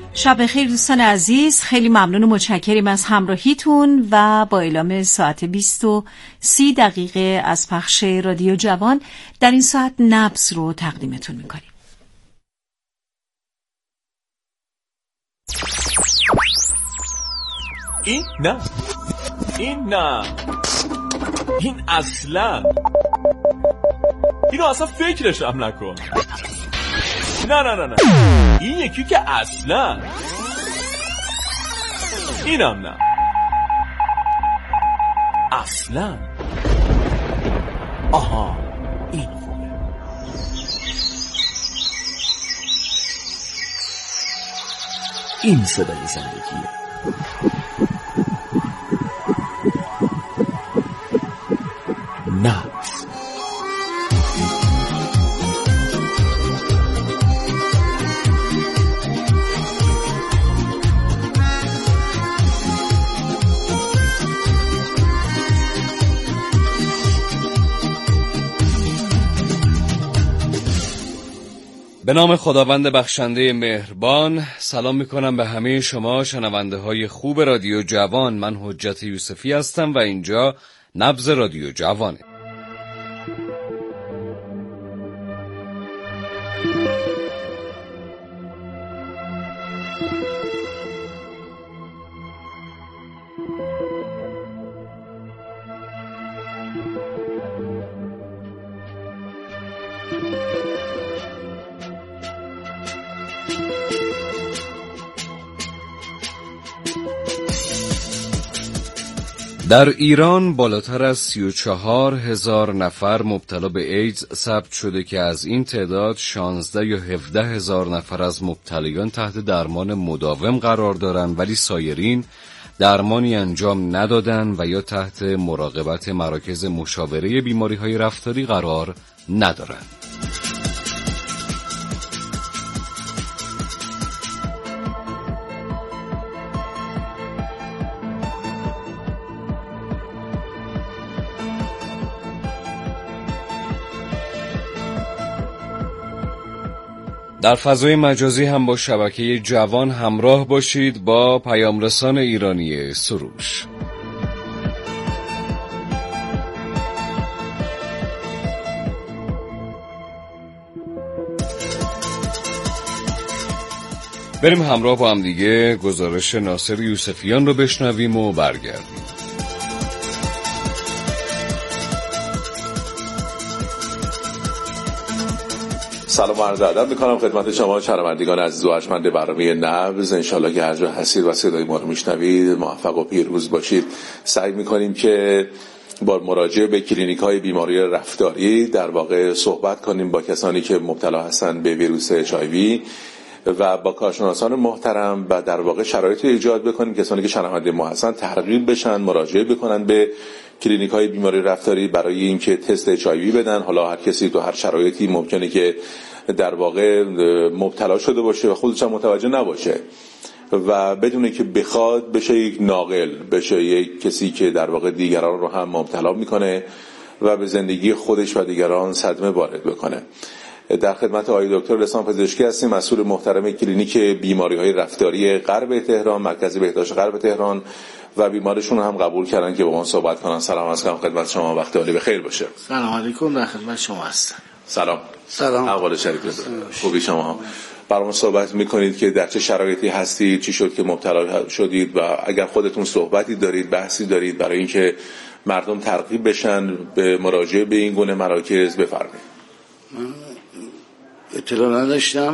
شب بخیر دوستان عزیز، خیلی ممنون و متشکریم از همراهیتون و با اعلام ساعت 20:30 از پخش رادیو جوان در این ساعت نبض رو تقدیمتون میکنیم. این اصلا اینو اصلا فکرش هم نکن. نه این یکی که اصلا اینم نه اصلا. آها این خوبه. این صدای زندگیه. نبض. به نام خداوند بخشنده مهربان. سلام میکنم به همه شما شنونده های خوب رادیو جوان. من حجت یوسفی هستم و اینجا نبض رادیو جوانه. در ایران بالاتر از 34,000 نفر مبتلا به ایدز ثبت شده که از این تعداد 16 یا 17,000 نفر از مبتلایان تحت درمان مداوم قرار دارند، ولی سایرین درمانی انجام ندادن و یا تحت مراقبت مراکز مشاوره بیماری‌های رفتاری قرار ندارند. در فضای مجازی هم با شبکه جوان همراه باشید با پیامرسان ایرانی سروش. بریم همراه با هم دیگه گزارش ناصر یوسفیان رو بشنویم و برگردیم. سلام و عرض ادب میکنم خدمت شما شنوندگان عزیز و ارجمند برنامه نبض. انشالله که هر جا هستید و صدای ما رو میشنوید موفق و پیروز باشید. سعی میکنیم که با مراجعه به کلینیک های بیماری رفتاری در واقع صحبت کنیم با کسانی که مبتلا هستند به ویروس HIV و با کارشناسان محترم و در واقع شرایط ایجاد بکنیم کسانی که شنونده ما هستند ترغیب بشن مراجعه بکنن به کلینیک های بیماری رفتاری برای اینکه تست HIV بدن. حالا هر کسی تو هر شرایطی ممکنه که در واقع مبتلا شده باشه و خودش هم متوجه نباشه و بدونه که بخواد بشه یک ناقل، بشه یک کسی که در واقع دیگران رو هم مبتلا میکنه و به زندگی خودش و دیگران صدمه وارد بکنه. در خدمت آقای دکتر لسان پزشکی هستیم، مسئول محترم کلینیک بیماری‌های رفتاری غرب تهران، مرکز بهداشت غرب تهران و بیمارشون هم قبول کردن که با ما صحبت کنن. سلام علیکم خدمت شما، وقت عالی بخیر باشه. سلام علیکم، در خدمت شما هستم. سلام. احوال شریف خوبی شما هم؟ برامون صحبت میکنید که در چه شرایطی هستید، چی شد که مبتلا شدید و اگر خودتون صحبتی دارید، بحثی دارید برای اینکه مردم ترغیب بشن به مراجعه به این گونه مراکز بفرمایید. اطلاع نداشتم،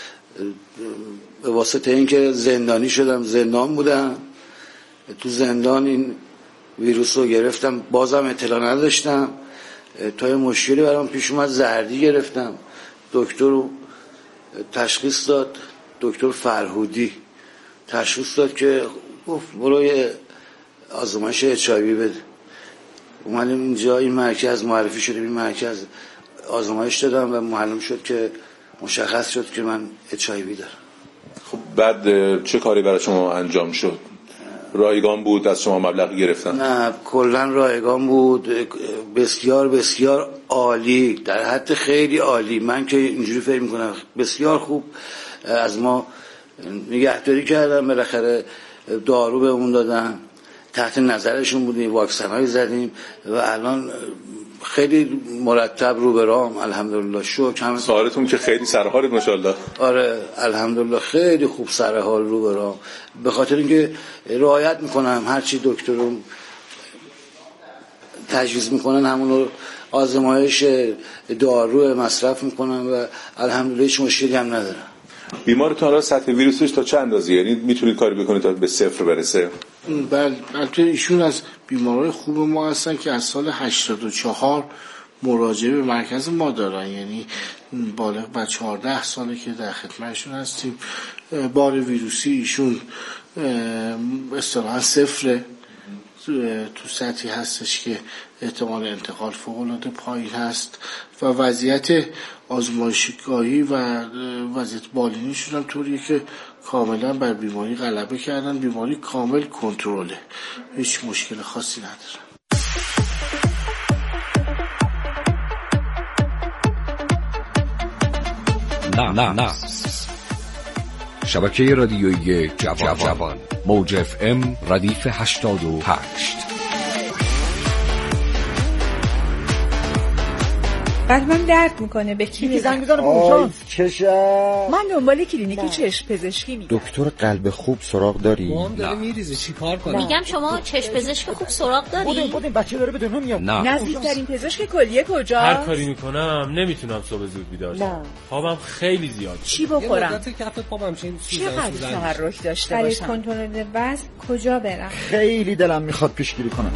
به واسطه اینکه زندانی شدم، زندان بودم، تو زندان این ویروس رو گرفتم، بازم اطلاع نداشتم تا یه مشکلی برام پیش اومد، زردی گرفتم. دکتر رو تشخیص داد، دکتر فرهودی تشخیص داد که گفت برو یه آزمایش HIV بده. اومدیم اینجا، این مرکز معرفی شده، این مرکز آزمایش دادم و معلوم شد که مشخص شد که من HIV دارم. خب بعد چه کاری برای شما انجام شد؟ رایگان بود از شما مبلغ گرفتن؟ نه، کلا رایگان بود، بسیار بسیار عالی، در حد خیلی عالی. من که اینجوری فکر میکنم بسیار خوب از ما نگهداری کردم، بالاخره دارو بهمون دادن، تحت نظرشون بودیم، واکسن‌های زدیم و الان خیلی مرتب رو به رام الحمدلله. شکر. سوالتون که خیلی سرحالید ماشاءالله. آره الحمدلله خیلی خوب سرحال رو به رام، به خاطر اینکه رعایت میکنم هرچی دکترم تجویز میکنن همون رو آزمایش دارو مصرف میکنم و الحمدلله هیچ مشکلی هم ندارم. بیمارتون را سطح ویروسش تا چند اندازه، یعنی میتونید کاری بکنید تا به صفر برسه؟ بله البته ایشون از بیمارای خوب ما هستن که از سال 84 مراجعه به مرکز ما دارن، یعنی بالغ بر 14 ساله که در خدمتشون هستیم. بار ویروسی ایشون اصطلاحاً صفره، تو سطحی هستش که احتمال انتقال فوق‌العاده پایین هست و وضعیت آزمایشگاهی و وضعیت بالینیشون هم طوریه که کاملا بر بیماری غلبه کردن. بیماری کامل کنترله، هیچ مشکل خاصی نداره. نه شبکه رادیویی جوان موج FM ردیف 88. قلبم درد میکنه، به کی زنگ بزنم اونجا؟ چشم من دنبال کلینیکی چشم پزشکی میگم. دکتر قلب خوب سراغ داری؟ مام داره میریزه چیکار کنم؟ میگم شما چشم پزشک خوب سراغ داری؟ بودین بچه داره به دنیا میاد. نزدیکترین پزشک کلیه کجا؟ هر کاری میکنم نمیتونم صبح زود بیدار شم. خوابم خیلی زیاد. چی بخورم؟ یه مدت کف پام همچین چقدر تحرک داشته باشم؟ کنترل وزن کجا برم؟ خیلی دلم میخواد پیشگیری کنم.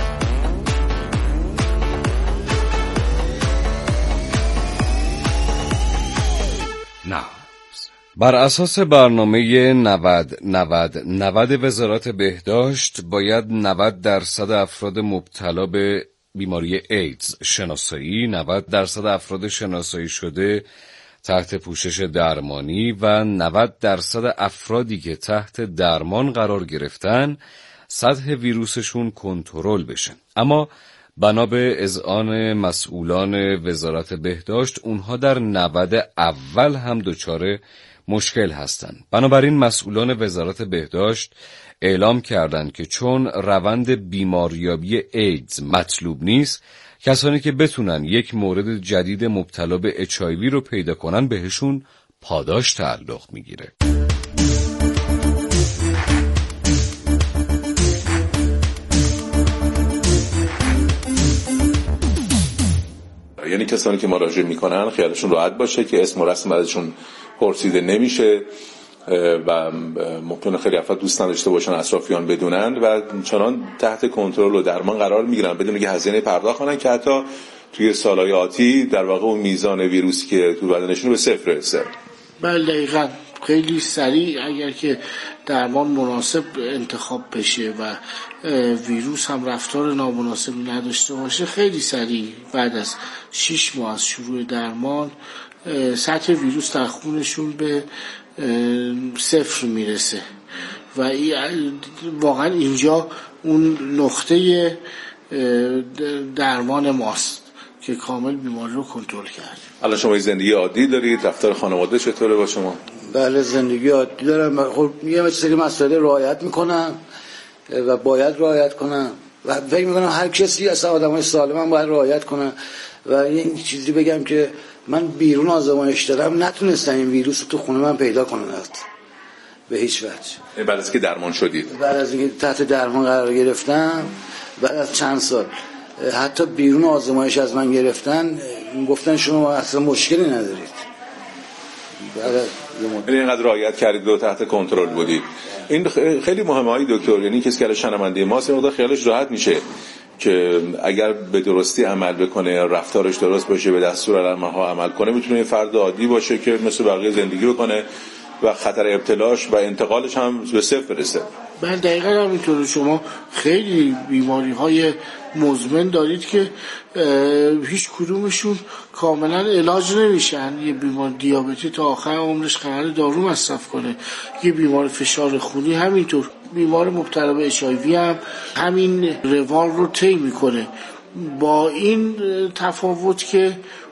نه. بر اساس برنامه 90 وزارت بهداشت باید 90% افراد مبتلا به بیماری ایدز شناسایی، 90% افراد شناسایی شده تحت پوشش درمانی و 90% افرادی که تحت درمان قرار گرفتن سطح ویروسشون کنترل بشه. اما بنا به اذعان مسئولان وزارت بهداشت اونها در 90 اول هم دچار مشکل هستند. بنابراین مسئولان وزارت بهداشت اعلام کردند که چون روند بیماریابی ایدز مطلوب نیست، کسانی که بتونن یک مورد جدید مبتلا به HIV رو پیدا کنن بهشون پاداش تعلق میگیره. یعنی کسانی که مراجعه میکنن خیالشون راحت باشه که اسم و رسم ازشون پرسیده نمیشه و ممکنه خیلی افراد دوست نداشته باشن اطرافیان بدونن و چنان تحت کنترل و درمان قرار میگیرن بدون که هزینه پرداخت کنن که حتی توی سالهای آتی در واقع اون میزان ویروسی که تو بدنشون به صفر رسه. بله دقیقاً. خیلی سریع اگر که درمان مناسب انتخاب بشه و ویروس هم رفتار نامناسبی نداشته باشه، خیلی سریع بعد از 6 ماه از شروع درمان سطح ویروس در خونشون به صفر میرسه و واقعا اینجا اون نقطه درمان ماست که کامل بیماری رو کنترل کرد. الان شما زندگی عادی دارید؟ رفتار خانواده چطوره با شما؟ بله زندگی عادی دارم. خب میگم سری مسائل رعایت میکنم و باید رعایت کنم و فکر میکنم هر کسی اصلا آدمای سالم هم باید رعایت کنن و این چیزی بگم که من بیرون آزمایش دادم نتونستم این ویروس رو تو خونه من پیدا کنم به هیچ وجه. بعد از که درمان شدید؟ بعد از اینکه تحت درمان قرار گرفتم بعد از چند سال حتی بیرون آزمایش از من گرفتن گفتن شما اصلا مشکلی ندارید. یعنی اینقدر رعایت کردید و تحت کنترل بودید. این خیلی مهمه های دکتر، یعنی کسی که شنونده ماست این خیالش راحت میشه که اگر به درستی عمل بکنه، رفتارش درست باشه، به دستورالعمل‌ها عمل کنه، میتونه فرد عادی باشه که مثل بقیه زندگی بکنه و خطر ابتلاش و انتقالش هم به صفر برسه. بله دقیقاً همینطوره. شما خیلی بیماری‌های مزمن دارید که هیچ کدومشون کاملا علاج نمیشن. یه بیمار دیابتی تا آخر عمرش قراره دارو مصرف کنه، یه بیمار فشار خونی همینطور، بیمار مبتلا به HIV هم همین روال رو طی میکنه، با این تفاوت که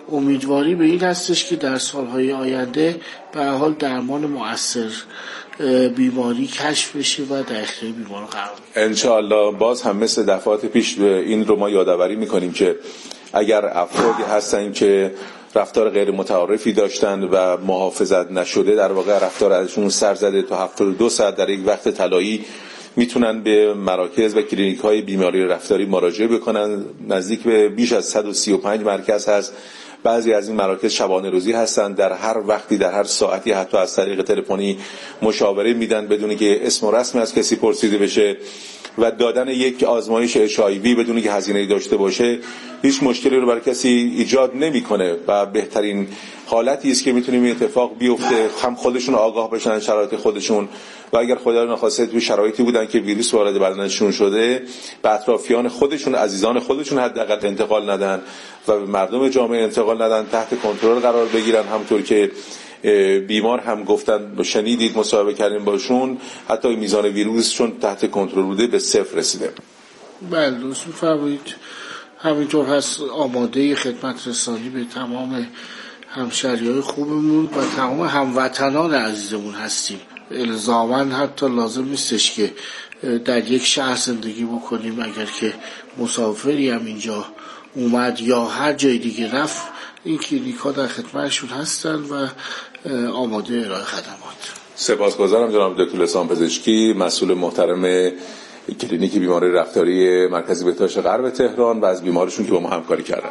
امیدواری به این هستش که در سالهای آینده به هر حال درمان مؤثر بیماری کشف بشه و در اختیار بیمار قرار بگیره. انشاءالله. باز هم مثل دفعات پیش این رو ما یادآوری میکنیم که اگر افرادی هستن که رفتار غیر متعارفی داشتن و محافظت نشده، در واقع رفتار ازشون سر زده، تا 72 ساعت در یک وقت طلایی میتونن به مراکز و کلینیک های بیماری رفتاری مراجعه بکنن. نزدیک به بیش از 135 مرکز هست. بعضی از این مراکز شبانه روزی هستن، در هر وقتی در هر ساعتی حتی از طریق تلفنی مشاوره میدن بدون که اسم و رسمی از کسی پرسیده بشه و دادن یک آزمایش HIV بدون که هزینه‌ای داشته باشه هیچ مشکلی رو برای کسی ایجاد نمیکنه و بهترین حالتی است که میتونیم این اتفاق بیفته. هم خودشون آگاه بشن از شرایط خودشون و اگر خدا نخواسته توی شرایطی بودن که ویروس وارد بدنشون شده، به اطرافیان خودشون، عزیزان خودشون حداقل انتقال ندن و به مردم جامعه انتقال ندن، تحت کنترل قرار بگیرن. همونطور که بیمار هم گفتن، شنیدید، مصاحبه کردیم باشون، حتی میزان ویروس چون تحت کنترل بوده به 0 رسیده. بله درست می‌فرمایید. همینطور هست آماده خدمت رسانی به تمام همشهری‌های خوبمون و تمام هموطنان عزیزمون هستیم. الزاماً حتی لازم نیستش که در یک شهر زندگی بکنیم، اگر که مسافری هم اینجا اومد یا هر جای دیگه رفت، این کلینیک‌ها در خدمتشون هستن و آماده ارائه خدمات. سپاسگزارم جناب دکتر لسان پزشکی، مسئول محترم کلینیک بیماری رفتاری مرکز بهداشت غرب تهران و از بیمارشون که با ما همکاری کردن.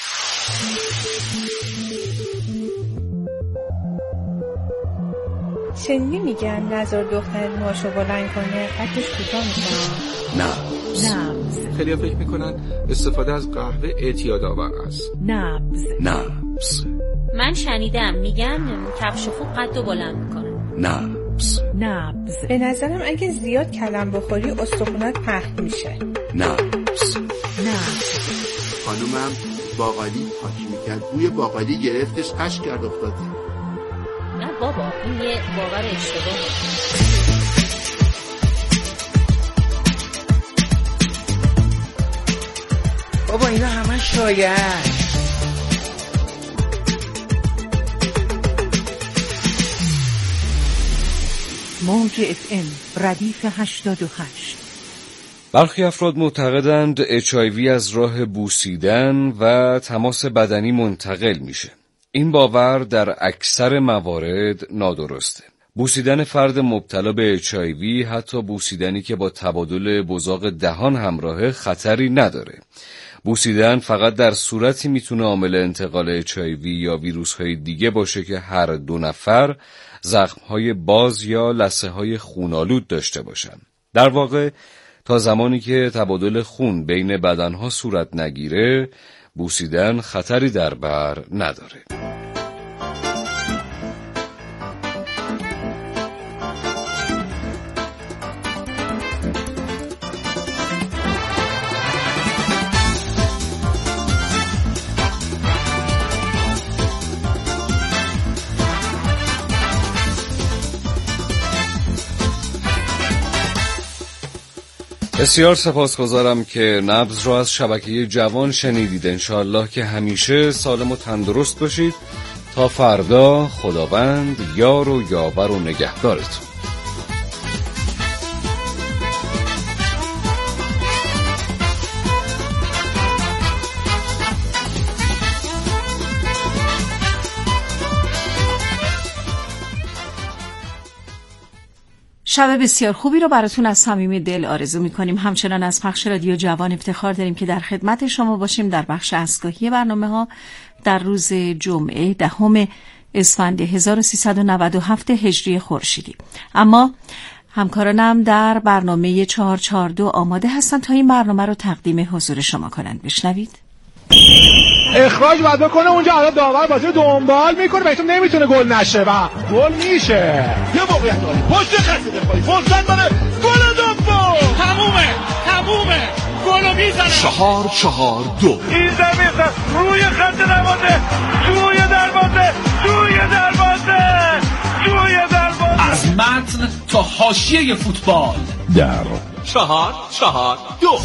شنیدی میگن نظر دختر موهاشو بلند کنه قدش کوتاه میکنه؟ نبض. خیلی فکر میکنن استفاده از قهوه اعتیادآور است. نبض. من شنیدم میگن کفش خوب قدو بلند میکنه. نبض. به نظرم اگه زیاد کلم بخوری استخونات پهن میشه. نبض. خانومم باقالی پاکی میکرد، بوی باقالی گرفتش، قش کرد افتاد. نه بابا، این یه باور اشتباهه. بابا اینا همه شایعه. موج FM ردیف 88. برخی افراد معتقدند HIV از راه بوسیدن و تماس بدنی منتقل میشه. این باور در اکثر موارد نادرسته. بوسیدن فرد مبتلا به HIV، حتی بوسیدنی که با تبادل بزاق دهان همراهه، خطری نداره. بوسیدن فقط در صورتی میتونه عامل انتقال HIV یا ویروس‌های دیگه باشه که هر دو نفر زخم‌های باز یا لثه‌های خون‌آلود داشته باشن. در واقع تا زمانی که تبادل خون بین بدنها صورت نگیره، بوسیدن خطری در بر نداره. بسیار سپاسگزارم که نبض را از شبکه جوان شنیدید. انشاءالله که همیشه سالم و تندرست باشید. تا فردا، خداوند یار و یاور و نگهدارتون. شب بسیار خوبی رو براتون از صمیم دل آرزو می‌کنیم. همچنان از پخش رادیو جوان افتخار داریم که در خدمت شما باشیم در بخش اسکاهی برنامه‌ها در روز جمعه 10 اسفند 1397 هجری خورشیدی. اما همکارانم در برنامه 442 آماده هستن تا این برنامه رو تقدیم حضور شما کنند. بشنوید. اخراج باید بکنه اونجا، حالا داور بازی رو دنبال میکنه، بهتون نمیتونه گل نشه و گل میشه. یه موقعیت داری پشت خط دفاعی فرصت داره، گل دوم تمومه گل میزنه. 4-4-2 این زمین روی خط دروازه، توی دروازه از متن تا حاشیه فوتبال در 4-4-2.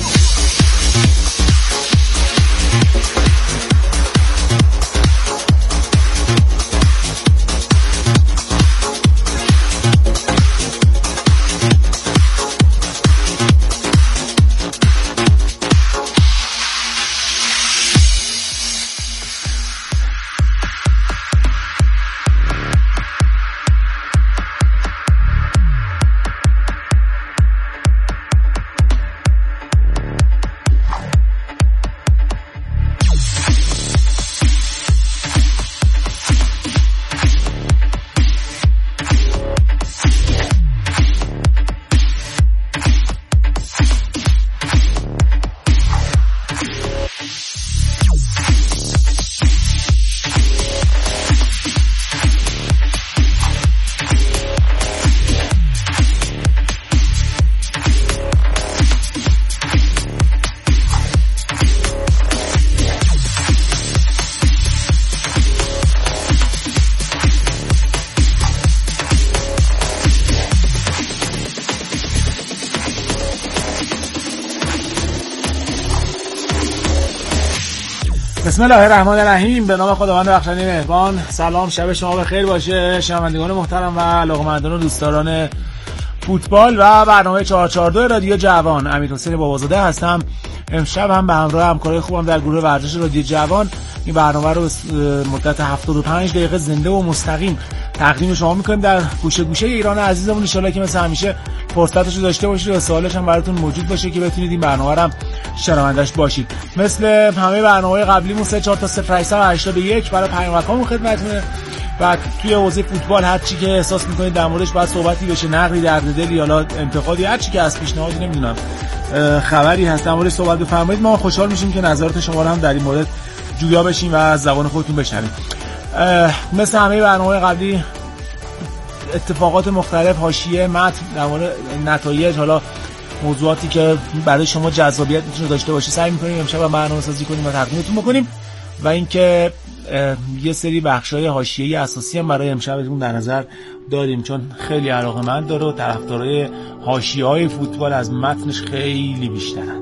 بسم الله الرحمن الرحیم. به نام خداوند بخشنده مهربان. سلام، شب شما بخیر باشه شنوندگان محترم و علاقه‌مندان و دوستداران فوتبال و برنامه 442 رادیو جوان. امیرحسین بابازاده هستم. امشب هم به همراه همکارای خوبم در گروه ورزش رادیو جوان این برنامه رو مدت 75 دقیقه زنده و مستقیم تقدیم شما می‌کنیم در گوشه گوشه ایران عزیزمون. ان شاءالله که مثل همیشه فرصتش رو داشته باشید و سوالش هم براتون موجود باشه که بتونید این برنامه رو هم شنونده‌اش باشید. مثل همه برنامه‌های قبلیمون 348081 برای پیامکامون خدمتتونه و توی حوزه فوتبال هر چی که احساس می‌کنید در موردش باید صحبتی بشه، نقدی، درد دلی یا انتقادی، هر چی که از پیشنهادی نمیدونم خبری هست در موردش صحبت بفرمایید. ما خوشحال میشیم که نظرات شما رو هم در این مورد جویا بشیم و از زبان خودتون بشنویم. مثل همه برنامه‌های قبلی اتفاقات مختلف، حاشیه، متن، در مورد نتایج، حالا موضوعاتی که برای شما جذابیت میتونه داشته باشه سعی می‌کنیم امشب هم برنامه‌سازی کنیم و تقدیمتون بکنیم و اینکه یه سری بخشای حاشیه‌ای اساسی هم برای امشبتون در نظر داریم، چون خیلی علاقه‌مند داره و طرفدارای حاشیه‌های فوتبال از متنش خیلی بیشترن.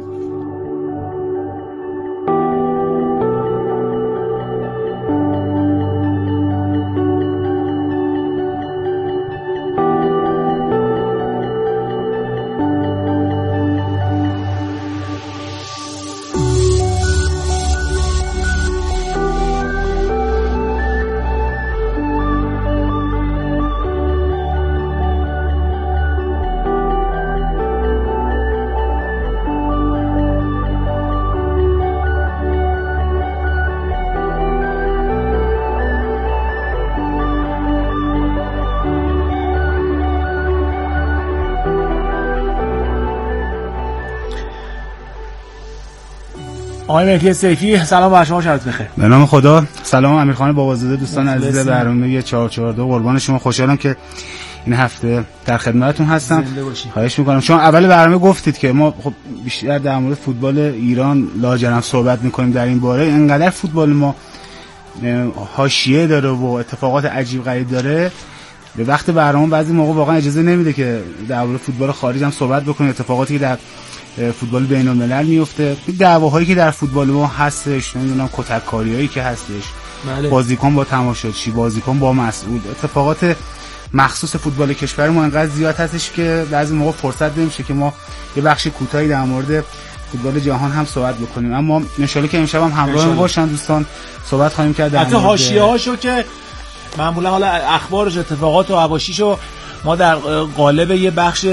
آقای مهدی سیفی سلام بر شما، شبتون بخیر. به نام خدا. سلام امیرخان بابازاده، دوستان عزیز برنامه 442 قربان شما. خوشحالم که این هفته در خدمتتون هستم. خواهش می‌کنم. شما اول برنامه گفتید که ما خب بیشتر در مورد فوتبال ایران لاجرم صحبت می‌کنیم در این باره. اینقدر فوتبال ما حاشیه داره و اتفاقات عجیب غریب داره، به وقت برنامه بعضی موقع واقعا اجازه نمیده که در مورد فوتبال خارج هم صحبت بکنیم. اتفاقاتی که در فوتبال بین‌الملل میفته، دعواهایی که در فوتبال ما هستش، نمیدونم کتککاریایی که هستش، بازیکن با تماشاچی، بازیکن با مسئول، اتفاقات مخصوص فوتبال کشورمون انقدر زیاد هستش که بعضی موقع فرصت نمیشه که ما یه بخش کوتاهی در مورد فوتبال جهان هم صحبت بکنیم. اما ان شاءالله که امشب هم همراه باشن دوستان صحبت خواهیم کرد در حتی حاشیه‌هاشو که معمولا حالا اخبارش، اتفاقات و حواشیشو ما در قالب یه بخش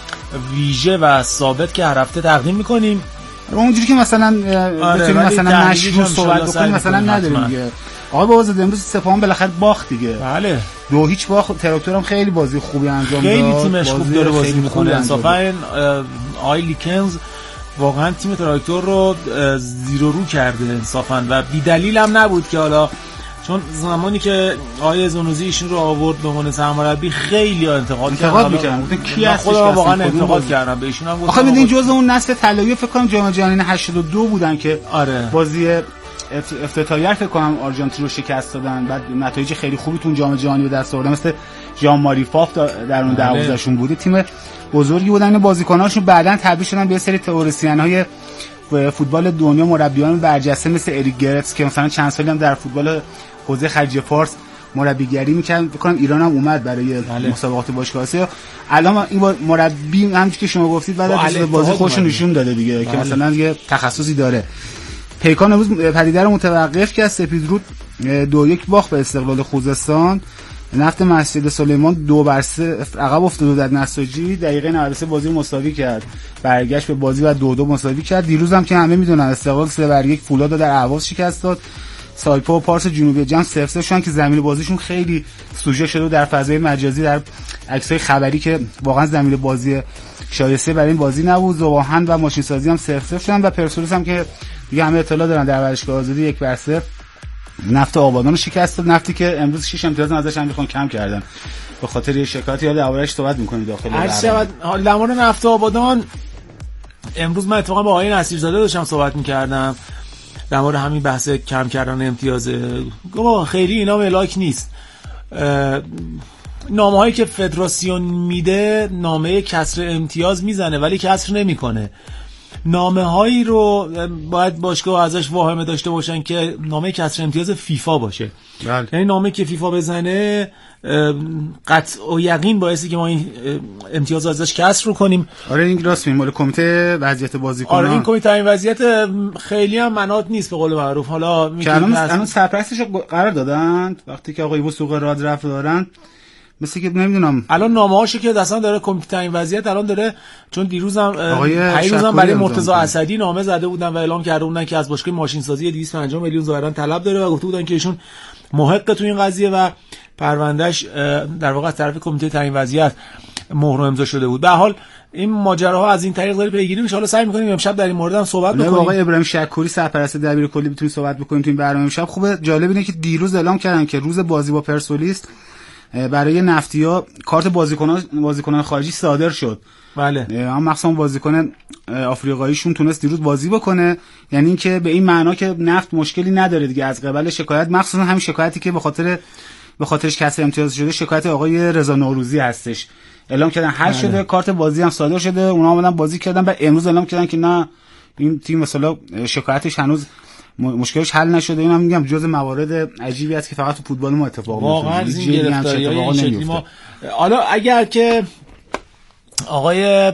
ویژه و ثابت که هر هفته تقدیم می‌کنیم. اونجوری که مثلا بتونیم مثلا مشروع صحبت بکنیم مثلا نداریم دیگه. آقا بابازاده امروز سپاهان بالاخره باخت دیگه. بله 2-0 باخت. تراکتور هم خیلی بازی خوبی انجام داد. خیلی تیمش خوب داره بازی می‌کنه. انصافا آقای لیکنز واقعا تیم تراکتور رو زیرو رو کرده انصافا و بی دلیل هم نبود که حالا چون زمانی که آقای زنوزی ایشون رو آورد به عنوان سرمربی خیلی انتقاد می‌کردن. گفتن کی هستش؟ خودم واقعا انتقاد کردم به ایشون هم گفتم. آخه ببین جزء اون نسل طلایی فکر کنم جام جهانی 82 بودن که آره بازی افتتاحیه فکر کنم آرژانتین رو شکست دادن، بعد نتایج خیلی خوبی تو جام جهانی به دست آوردن، مثل ژان ماری فاف در اون 12 شون بود. تیم بزرگی بودن. بازیکناشون بعداً تبدیل شدن به سری تئوریسین‌های فوتبال دنیا، مربیان برجسته مثل اریک گرتس که مثلا چند سالی هم در فوتبال حوزه خلیج فارس مربیگری می‌کرد. فکر کنم ایران هم اومد برای مسابقات باشگاه آسیا. الان این مربی همونجوری که شما گفتید بعد از بازی خودش نشون داده دیگه که مثلا یه تخصصی داره. پیکان امروز پدیده رو متوقف کرد. سپیدرود 2-1 باخت به استقلال خوزستان. نفت مسجد سلیمان 2-3 عقب افتاد در نساجی. دقیقه 93 بازی رو مساوی کرد، برگشت به بازی و 2-2 مساوی کرد. دیروز هم که همه میدونن استقلال 3-1 فولاد در اهواز شکست داد. سایپا و پارس جنوبی جام 0-0 شدن که زمین بازیشون خیلی سوژه شده در فضای مجازی، در عکسای خبری که واقعا زمین بازی شایسته برای این بازی نبود. زواهن و ماشین سازی هم 0-0 شدن و پرسپولیس هم که دیگه همه اطلاع دارن در ورزشگاه آزادی 1-0 نفت آبادان رو شکست داد. نفتی که امروز 6 امتیاز ازش هم میخوان کم کردن به خاطر یه شکایتی. یاد اولش صحبت می‌کنید داخل برنامه. در مورد نفت آبادان امروز من اتفاقا با آقای نصیرزاده داشتم صحبت می‌کردم در مورد همین بحث کم کردن امتیاز. گفتم خیلی اینا ملاک نیست. نامه‌هایی که فدراسیون میده نامه کسر امتیاز میزنه ولی کسر نمیکنه. نامه‌هایی رو باید باشگاه ازش واهمه داشته باشن که نامه کسر امتیاز فیفا باشه. یعنی نامه که فیفا بزنه قطع و یقین باعثی که ما این امتیاز ازش کسر رو کنیم. آره این راست میگه، مال کمیته وضعیت بازیکنان. آره این کمیته این وضعیت خیلی هم مناط نیست به قول معروف. حالا الان سرپرستش قرار دادن وقتی که آقای وثوق راد رفت دارن، مثل که نمیدونم الان نامه‌هاشو که دستان داره کمیته این وضعیت الان داره، چون دیروزم برای مرتضی اسدی نامه زده بودن و اعلام کرده بودن که از باشگاه ماشین سازی 250 میلیون ظاهرا طلب داره و گفته بودن که ایشون محق تو این قضیه و پروندهش در واقع از طرف کمیته تعیین وضعیت مهر امضا شده بود. به هر حال این ماجراها از این طریق داره پیگیری میشه. حالا سعی می‌کنیم امشب در این مورد هم صحبت بکنیم. آقای ابراهیم شکوری سرپرست دبیر کلی میتونیم صحبت بکنیم تو این برنامه امشب. خوبه، جالب اینه که دیروز اعلام کردن که روز بازی با پرسپولیس برای نفتی‌ها کارت بازیکنان خارجی صادر شد. بله. اما مخصوصا بازیکن آفریقاییشون تونست دیروز بازی بکنه، یعنی اینکه به این معنا که نفت مشکلی نداره دیگه از قبل شکایت، مخصوصا همین شکایتی که به خاطرش کسر امتیاز شده، شکایت آقای رضا نوروزی هستش. اعلام کردن حل شده، کارت بازی هم صادر شده، اونا اومدن بازی کردن و امروز اعلام کردن که نه این تیم مثلا شکایتش هنوز مشکلش حل نشده. اینم میگم جزء موارد عجیبی است که فقط تو فوتبال ما اتفاق میفته. واقعا این گرفتاری‌های این شکلی ما. حالا اگر که آقای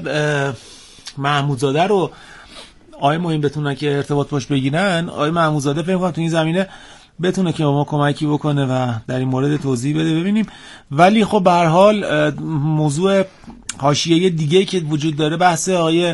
محمودزاده رو آقای معین بتونن که ارتباط باش بگیرن، آقای محمودزاده فکر کنم تو این زمینه بتونه که ما کمکی بکنه و در این مورد توضیح بده ببینیم. ولی خب به هر حال موضوع حاشیه‌ای دیگه که وجود داره بحث آقای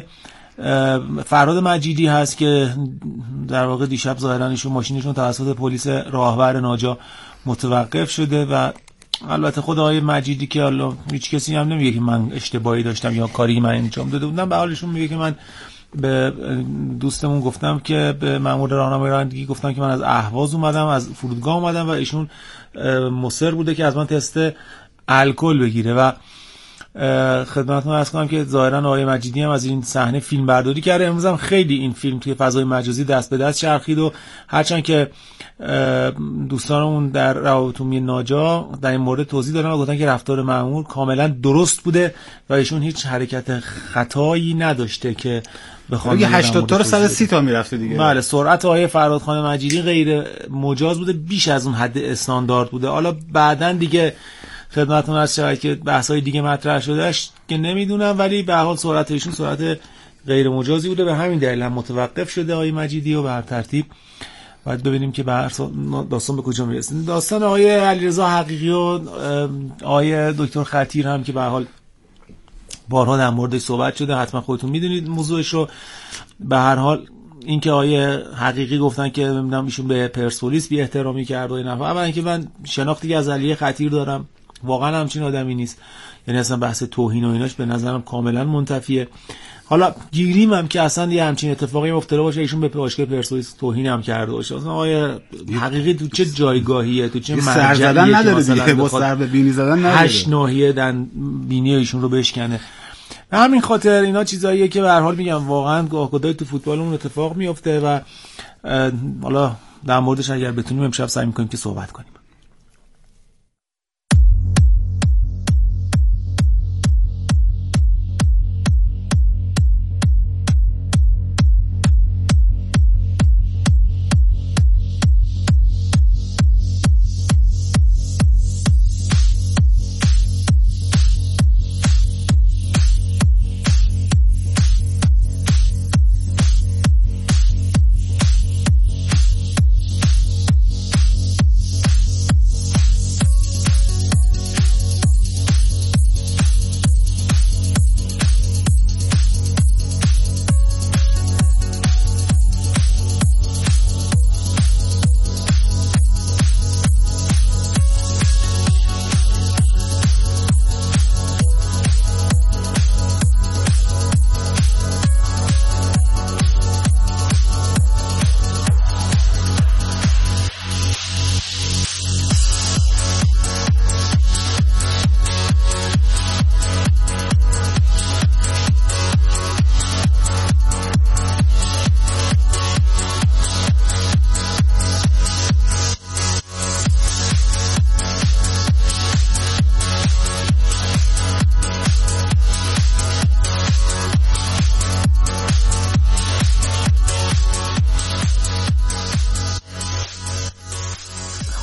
فرهاد مجیدی هست که در واقع دیشب ظاهرا ایشون ماشینشون توسط پلیس راهور ناجا متوقف شده و البته خود آقای مجیدی که حالا هیچ کسی هم نمیگه که من اشتباهی داشتم یا کاری من انجام داده بودم، به حالشون میگه که من به دوستمون گفتم که به مأمور راهنمای رانندگی گفتم که من از اهواز اومدم، از فرودگاه اومدم و ایشون مصر بوده که از من تست الکل بگیره و خدمتتون عرض کنم که ظاهرا آقای مجیدی هم از این صحنه فیلم برداری کرده. امروز هم خیلی این فیلم توی فضای مجازی دست به دست چرخید و هرچند که دوستانمون در روابط عمومی ناجا در این مورد توضیح دادن و گفتن که رفتار مأمور کاملا درست بوده و ایشون هیچ حرکت خطایی نداشته که بخوام اگه 80 تا رو 130 تا میرفته دیگه. بله، سرعت آقای فرهادخان مجیدی غیر مجاز بوده، بیش از اون حد استاندارد بوده. حالا بعداً دیگه خدمتتون عرض شود که بحث‌های دیگه مطرح شدهش که نمیدونم، ولی به هر حال سرعت ایشون سرعت غیر مجازی بوده، به همین دلیل هم متوقف شده آقای مجیدی و به هر ترتیب باید ببینیم که داستان به کجا میرسه. داستان آقای علیرضا حقیقی و آقای دکتر خطیر هم که به هر حال بارها در موردش صحبت شده، حتما خودتون میدونید موضوعش رو. به هر حال اینکه آقای حقیقی گفتن که نمیدونم ایشون به پرسپولیس بی احترامی کرد و اینا، اولا اینکه من شناختی از علی خطیر دارم، واقعا همچین آدمی نیست، یعنی اصلا بحث توهین و ایناش به نظرم کاملا منتفیه. حالا گیریم هم که اصلا یه همچین اتفاقی افتاده باشه ایشون به باشگاه پرسپولیس توهین هم کرده باشه. اصلا آقای حقیقی تو چه جایگاهیه، تو چه مرجعیه نداره دیگه، با سر به بینی زدن نداره، 8 ناحیه دن بینی ایشون رو بشکنه. به همین خاطر اینا چیزاییه که به هر حال میگم واقعا گاهی تو فوتبالمون اتفاق میفته و حالا در موردش اگر بتونیم امشب سعی می‌کنیم که صحبت کنیم.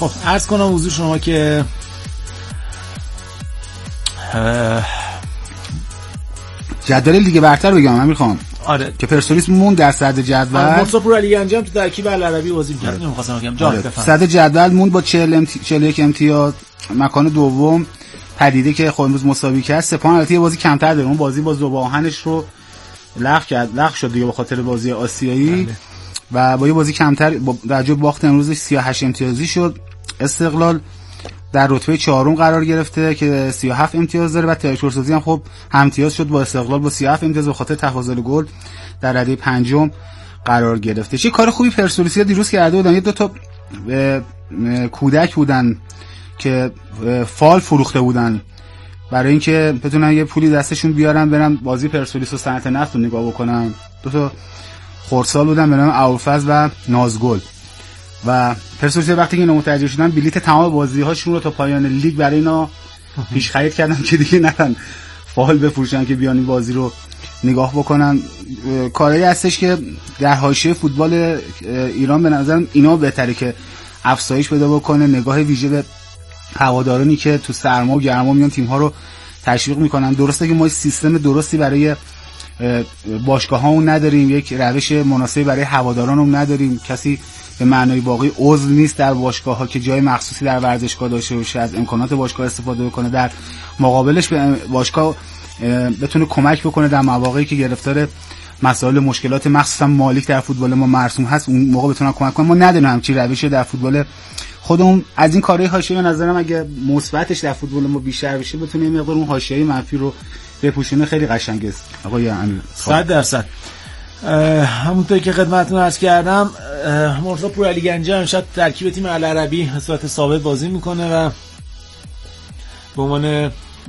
خب عرض کنم حضور شما که جدول لیگ برتر بگم امیر خان. آره که پرسپولیس موند در صدر جدول. مرتضی پورعلی گنجی هم تو ترکیب العربی بازی می‌کرد. نمی‌خواستم بگم جان بفهم. صدر جدول موند با 41 امتیاز. مکان دوم پدیده که خود امروز مساوی کرد. سپاهان البته یه بازی کمتر داره. اون بازی با ذوب‌آهنش رو لغو شد دیگه به خاطر بازی آسیایی. بله. و با یه بازی کمتر در جای باخت امروزش 38 امتیازی شد. استقلال در رتبه 4 قرار گرفته که 37 امتیاز داره و تریتورسازی هم خب هم‌امتیاز شد با استقلال با 37 امتیاز به خاطر تفاضل گل در رده 5 قرار گرفته. چه کار خوبی پرسپولیس دیروز کرده بودن. یه دو تا کودک بودن که فال فروخته بودن برای اینکه بتونن یه پولی دستشون بیارن برن بازی پرسپولیس و صنعت نفت رو نگاه بکنن. دو تا خردسال بودن به نام ابوالفضل و نازگل و پرسپولیس وقتی که اینا متوجه شدن بلیت تمام بازی‌هاشون رو تا پایان لیگ برای اینا پیش خرید کردن که دیگه نرن فال بفروشن که بیان این بازی رو نگاه بکنن. کاری هستش که در حاشیه فوتبال ایران به نظرم اینا بهتره که افزایش پیدا بکنه. نگاه ویژه به هوادارانی که تو سرما و گرما میان تیم‌ها رو تشویق میکنن. درسته که ما سیستم درستی برای باشگاه‌هامون نداریم، یک روش مناسبی برای هوادارانمون نداریم، کسی به معنای واقعی عضو نیست در باشگاه‌ها که جای مخصوصی در ورزشگاه داشته باشه، از امکانات باشگاه استفاده بکنه، در مقابلش به باشگاه بتونه کمک بکنه در مواقعی که گرفتار مسائل مشکلات مخصوصا مالی در فوتبال ما مرسوم هست اون موقع بتونن کمک کنن. ما نداریم همچین روشی در فوتبال خودمون. از این کارهای حاشیه‌ای به نظرم اگه مثبتش در فوتبال ما بیشتر بشه بتونه این مقدار اون حاشیه‌ای منفی رو بپوشونه. خیلی قشنگه است آقای امیر. 100%. همونطوری که خدمتتون عرض کردم مرتضی پورعلی گنجی امشب ترکیب تیم العربی به صورت ثابت بازی میکنه و به عنوان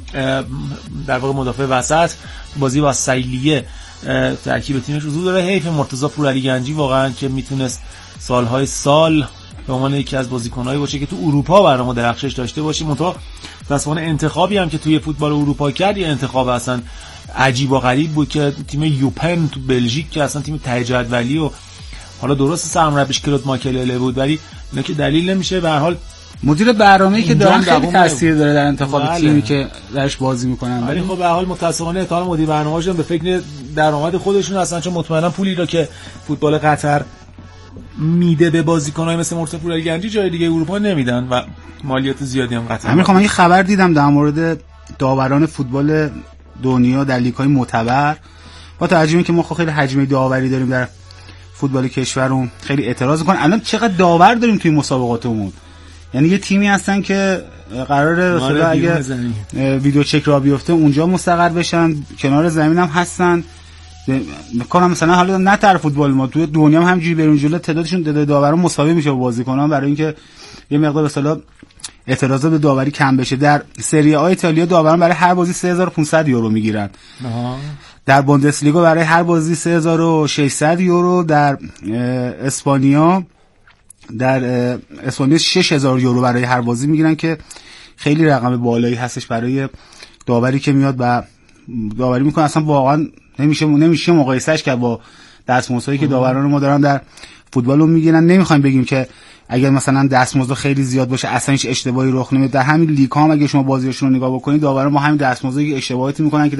در واقع مدافع وسط بازی با سیلیه ترکیب تیمش حضور داره. حیف مرتضی پورعلی گنجی واقعا که میتونست سالهای سال به عنوان یکی از بازیکنایی باشه که تو اروپا برنامه درخشش داشته باشه. متأسفانه انتخابی هم که توی فوتبال اروپا کرد یه انتخاب اصلا عجیب و غریب بود که تیم یوپن تو بلژیک که اصلا تیم ته جدولی و حالا درست سرمربیش کلود ماکلله بود ولی اینا که دلیل نمیشه. به هر حال مدیر برنامه‌ای که دارن خیلی تاثیر داره در انتخاب تیمی که درش بازی میکنن. ولی خب به هر حال متأسفانه احتمال مدیر برنامه‌شون به فکر درآمد خودشون هستن چون مطمئنا پولی رو که فوتبال قطر میده به بازیکن‌های مثل مرتضی پورعلی گنجی جای دیگه اروپا نمیدن و مالیات زیادی هم قطعا. من یه خبر دیدم در مورد داوران فوتبال دنیا در لیگ‌های معتبر با توجه به اینکه ما خیلی حجم داوری داریم در فوتبال کشورمون خیلی اعتراض می‌کنن الان چقدر داور داریم توی مسابقاتمون. یعنی یه تیمی هستن که قراره مثلا اگه ویدیو چک را بیفته اونجا مستقر بشن، کنار زمین هم هستن. میگم مثلا حالا نه تر فوتبال ما تو دنیا هم همینجوری برون جلو تعدادشون تعداد داورا مساوی میشه با بازیکنان برای اینکه یه مقدار مثلا اعتراضات به داوری کم بشه. در سری آ ایتالیا داوران برای هر بازی 3500 یورو میگیرن. در بوندسلیگا برای هر بازی 3600 یورو. در اسپانیا 6000 یورو برای هر بازی میگیرن که خیلی رقم بالایی هستش برای داوری که میاد و داوری میکنه. اصلا واقعا نمیشه مقایسهش کرد با دستمزدی که داوران ما دارن در فوتبال رو میگیرن. نمیخوایم بگیم که اگر مثلا دستمزد خیلی زیاد باشه اصلا هیچ اشتباهی رخ نمیده. در همین لیگ ها هم اگه شما بازیاشون رو نگاه بکنید داوران ما همین دستمزدی اشتباهاتی میکنن که